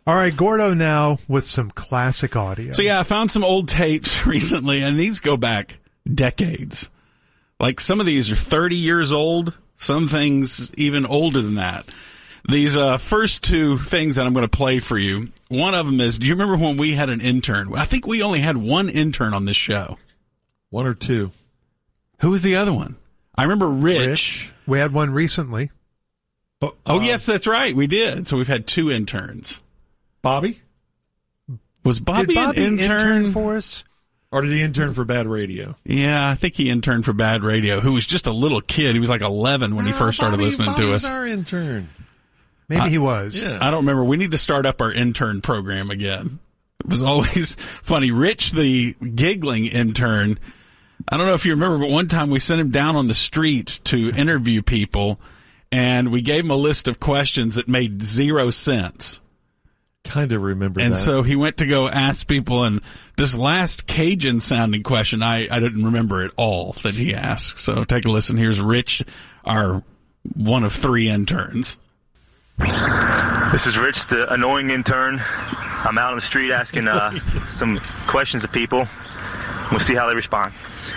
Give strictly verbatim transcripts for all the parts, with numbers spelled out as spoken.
All right, Gordo now with some classic audio. So, yeah, I found some old tapes recently, and these go back decades. Like, some of these are thirty years old, some things even older than that. These uh, first two things that I'm going to play for you, one of them is, do you remember when we had an intern? I think we only had one intern on this show. One or two. Who was the other one? I remember Rich. Rich. We had one recently. Oh, oh uh, yes, that's right. We did. So we've had two interns. Bobby? Was Bobby, did Bobby an intern? intern for us? Or did he intern for Bad Radio? Yeah, I think he interned for Bad Radio, who was just a little kid. He was like eleven when he first started Bobby, listening Bobby to was us. our intern. Maybe I, he was. Yeah. I don't remember. We need to start up our intern program again. It was always funny. Rich, the giggling intern, I don't know if you remember, but one time we sent him down on the street to interview people, and we gave him a list of questions that made zero sense. Kind of remember and that. And so he went to go ask people, and this last Cajun-sounding question, I, I didn't remember at all that he asked. So take a listen. Here's Rich, our one of three interns. This is Rich, the annoying intern. I'm out on the street asking uh, some questions of people. We'll see how they respond.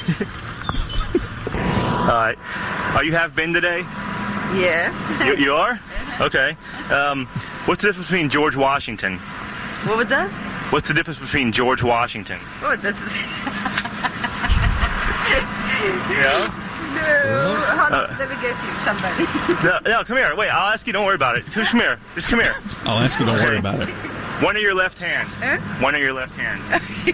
All right. Are you have been today? Yeah. You, you are? Okay. Um, what's the difference between George Washington? What was that? What's the difference between George Washington? Oh, that's... Yeah? No. Hold on. Uh, Let me get you somebody. no, no, come here. Wait, I'll ask you. Don't worry about it. Come here. Just come here. I'll ask you. Don't worry about it. One of your left hand. Huh? One of your left hand.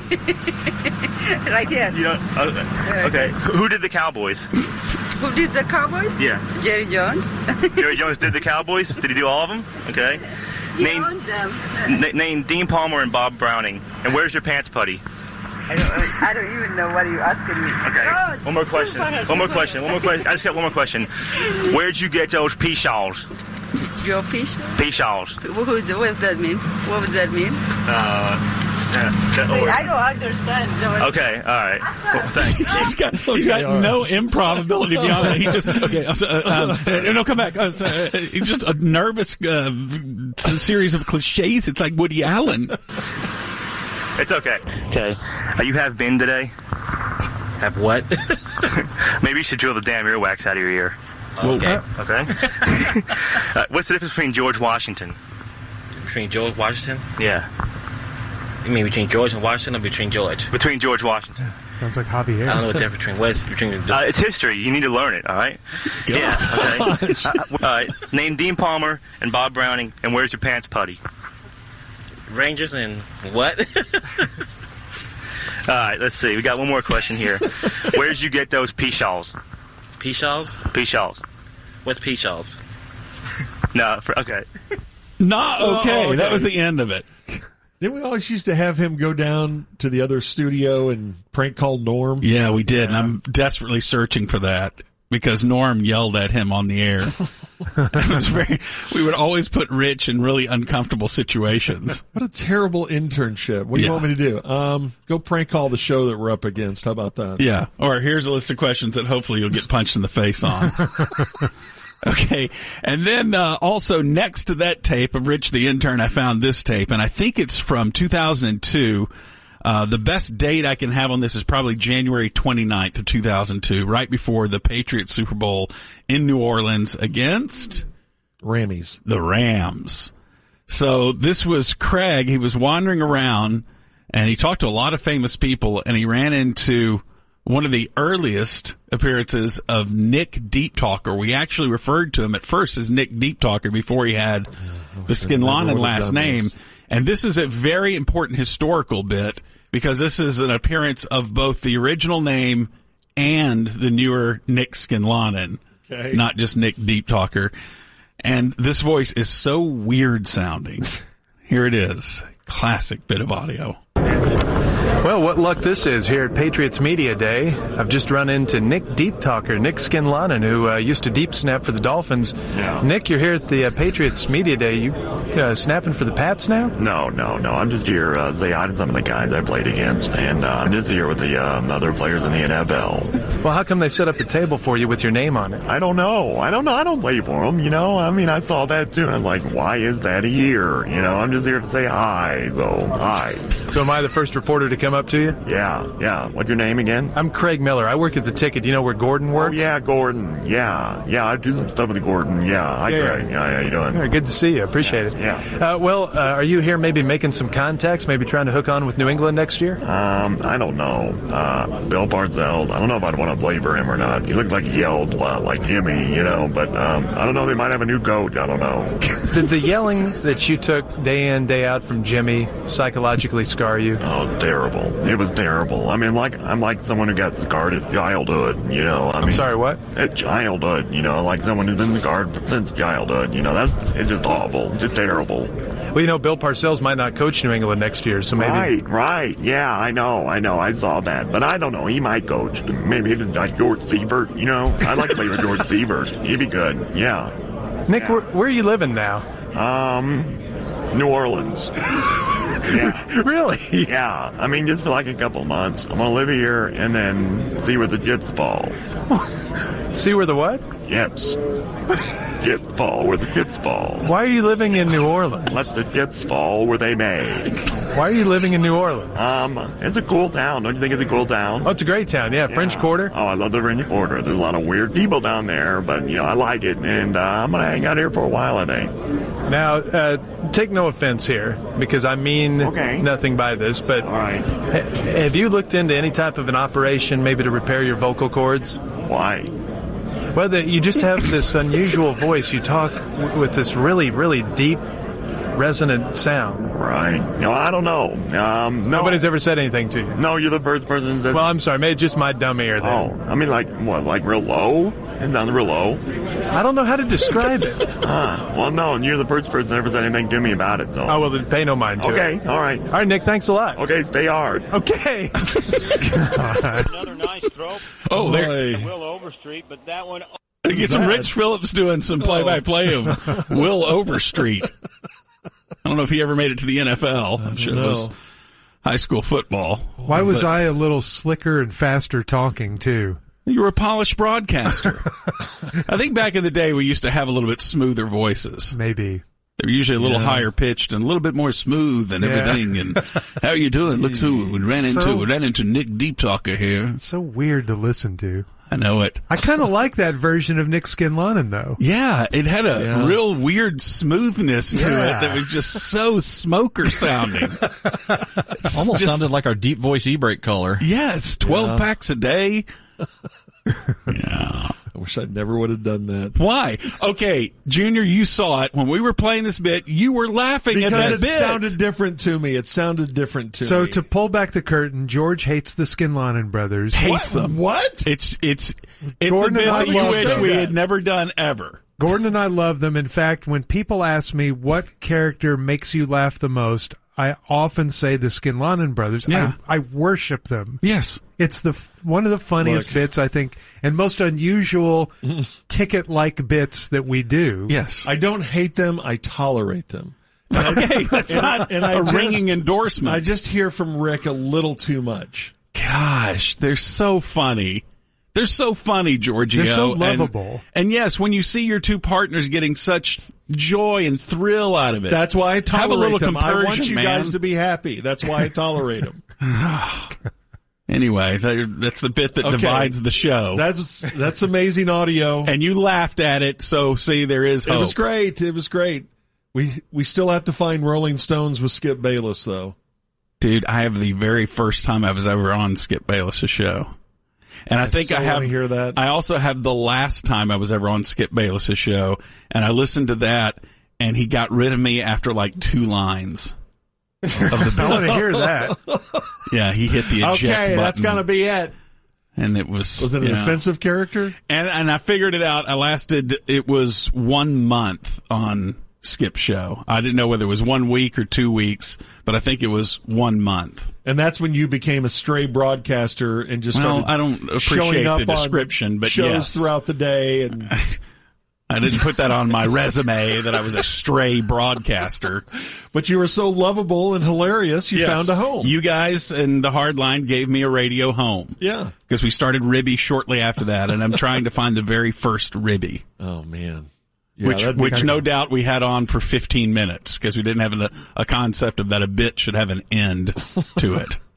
Right here. You don't, uh, okay. Who did the Cowboys? Who did the Cowboys? Yeah. Jerry Jones. Jerry Jones did the Cowboys? Did he do all of them? Okay. He name, owned them. N- name Dean Palmer and Bob Browning. And where's your pants putty? I don't, I don't even know what you're asking me. Okay. Oh, one more question. One more question. One more question. I just got one more question. Where'd you get those pea shawls? Your pea shawls? Pea shawls. What does that mean? What does that mean? Uh, uh that, See, I don't understand. Okay, all right. Well, thanks. He's got, he's got okay, no right. improv ability beyond that. He just, okay, uh, um, no, come back. Uh, uh, he's just a nervous uh, series of cliches. It's like Woody Allen. It's okay. Okay. Uh, you have been today? Have what? Maybe you should drill the damn earwax out of your ear. Okay. Okay. uh, what's the difference between George Washington? Between George Washington? Yeah. You mean between George and Washington or between George? Between George Washington. Sounds like Javier. I don't know what the difference between what's between the... Uh, it's history. You need to learn it, all right? God. Yeah, okay. uh, all right. Name Dean Palmer and Bob Browning, and where's your pants putty? Rangers and what? All right, let's see. We got one more question here. Where did you get those pea shawls? Pea shawls? Pea shawls. What's pea shawls? No, for, okay. Not okay. Oh, okay. That was the end of it. Didn't we always used to have him go down to the other studio and prank call Norm? Yeah, we did, yeah. And I'm desperately searching for that because Norm yelled at him on the air. It was very. We would always put Rich in really uncomfortable situations. What a terrible internship. What do you yeah. want me to do? Um, go prank call the show that we're up against. How about that? Yeah. Or here's a list of questions that hopefully you'll get punched in the face on. Okay. And then uh, also next to that tape of Rich the Intern, I found this tape, and I think it's from two thousand two. Uh, the best date I can have on this is probably January twenty-ninth of two thousand two, right before the Patriots Super Bowl in New Orleans against Rammies. The Rams. So this was Craig. He was wandering around, and he talked to a lot of famous people, and he ran into one of the earliest appearances of Nick Deep Talker. We actually referred to him at first as Nick Deep Talker before he had the Skinlonen last name. This. And this is a very important historical bit because this is an appearance of both the original name and the newer Nick Skinlonen, okay. Not just Nick Deep Talker. And this voice is so weird sounding. Here it is. Classic bit of audio. Well, what luck this is here at Patriots Media Day. I've just run into Nick Deep Talker, Nick Skinlonen, who uh, used to deep snap for the Dolphins. Yeah. Nick, you're here at the uh, Patriots Media Day. You uh, snapping for the Pats now? No, no, no. I'm just here uh, to say hi to some of the guys I played against, and uh, I'm just here with the um, other players in the N F L. Well, how come they set up a table for you with your name on it? I don't know. I don't know. I don't play for them, you know. I mean, I saw that too, and I'm like, why is that here? You know, I'm just here to say hi, so hi. So am I the first reporter to come up to you? Yeah, yeah. What's your name again? I'm Craig Miller. I work at the Ticket. Do you know where Gordon works? Oh, yeah, Gordon. Yeah, yeah. I do some stuff with Gordon. Yeah. Hi, Yeah, Craig. Yeah, how you doing? All right, good to see you. Appreciate it. Yeah. Uh, well, uh, are you here maybe making some contacts, maybe trying to hook on with New England next year? Um, I don't know. Uh, Bill Parcells, I don't know if I'd want to play for him or not. He looks like he yells a lot, like Jimmy, you know, but um, I don't know. They might have a new coach. I don't know. Did the yelling that you took day in, day out from Jimmy psychologically scar you? Oh, terrible. It was terrible. I mean, like, I'm like someone who got scarred at childhood, you know. I I'm mean, sorry, what? At childhood, you know, like someone who's been scarred since childhood, you know. That's, it's just awful. It's just terrible. Well, you know, Bill Parcells might not coach New England next year, so maybe... Right, right. Yeah, I know, I know. I saw that. But I don't know. He might coach. Maybe it's like George Siebert, you know. I'd like to play with George Siebert. He'd be good. Yeah. Nick, Yeah. where, where are you living now? Um, New Orleans. Yeah. Really? Yeah. I mean, just for like a couple of months. I'm going to live here and then see where the chips fall. See where the what? Chips. Chips fall where the chips fall. Why are you living in New Orleans? Let the chips fall where they may. Why are you living in New Orleans? Um, it's a cool town. Don't you think it's a cool town? Oh, it's a great town. Yeah, French Yeah. Quarter. Oh, I love the French Quarter. There's a lot of weird people down there, but, you know, I like it, and uh, I'm going to hang out here for a while, I think. Now, uh, take no offense here, because I mean Okay. nothing by this, but All right. ha- have you looked into any type of an operation maybe to repair your vocal cords? Why? Well, the, you just have this unusual voice. You talk w- with this really, really deep, resonant sound. Right. No, I don't know. Um, no. Nobody's ever said anything to you. No, you're the first person that... Well, I'm sorry. Maybe it's just my dumb ear then. Oh, I mean, like, what, like real low? It sounds real low. I don't know how to describe it. Huh. Well, no, and you're the first person that ever said anything to me about it, so... Oh, well, then pay no mind to it. Okay, all right. All right, Nick, thanks a lot. Okay, stay hard. Okay. Another nice throw. Oh, there. Boy. Will Overstreet, but that one. Get some Rich Phillips doing some play-by-play of Will Overstreet. I don't know if he ever made it to the N F L. I'm sure it was know. high school football. Why was I a little slicker and faster talking, too? You were a polished broadcaster. I think back in the day we used to have a little bit smoother voices. Maybe. They were usually a little higher pitched and a little bit more smooth and Yeah. everything. And how you doing? Look who we ran into. So- We ran into Nick Deep Talker here. It's so weird to listen to. I know it. I kind of like that version of Nick Skinlonen, though. Yeah, it had a Yeah. real weird smoothness to Yeah. it that was just so smoker sounding. It's Almost just- sounded like our deep voice e-brake caller. Yeah, it's twelve Yeah. packs a day. Yeah. I wish I never would have done that. Why? Okay, Junior, you saw it when we were playing this bit. You were laughing at that Because it bit. sounded different to me. It sounded different to So me. to pull back the curtain, George hates the Skinlonen brothers. Hates What? them. What? It's it's it's Gordon a bit and I that you love wish them. we had never done ever. Gordon and I love them. In fact, when people ask me what character makes you laugh the most, I often say the Skinlonen brothers. Yeah. I, I worship them. Yes. It's the f- one of the funniest Look. bits, I think, and most unusual ticket-like bits that we do. Yes. I don't hate them. I tolerate them. Okay, that's And- not and I a just- ringing endorsement. I just hear from Rick a little too much. Gosh, they're so funny. They're so funny, Giorgio. They're so And- lovable. And, yes, when you see your two partners getting such joy and thrill out of it. That's why I tolerate Have a little them. I want compersion, you man. guys to be happy. That's why I tolerate them. Anyway, that- that's the bit that Okay. divides the show. That's that's amazing audio. And you laughed at it, so see, there is hope. It was great. It was great. We we still have to find Rolling Stones with Skip Bayless, though. Dude, I have the very first time I was ever on Skip Bayless's show. And I, I think so I have, wanna hear that. I also have the last time I was ever on Skip Bayless's show, and I listened to that, and he got rid of me after like two lines of the I want bit. to hear that. Yeah, he hit the eject Okay, button. that's gonna be it. And it was, Was it an you know, offensive character? And, and I figured it out. I lasted, it was one month on skip show. I didn't know whether it was one week or two weeks, but I think it was one month. And that's when you became a stray broadcaster and just well, started I don't appreciate showing up the description, but shows yes. throughout the day. And I didn't put that on my resume that I was a stray broadcaster. But you were so lovable and hilarious, you Yes. found a home. You guys and the Hardline gave me a radio home. Yeah. Because we started Ribby shortly after that, and I'm trying to find the very first Ribby. Oh, man. Yeah, which, that'd be which kinda no cool. doubt we had on for fifteen minutes because we didn't have a, a concept of that a bit should have an end to it.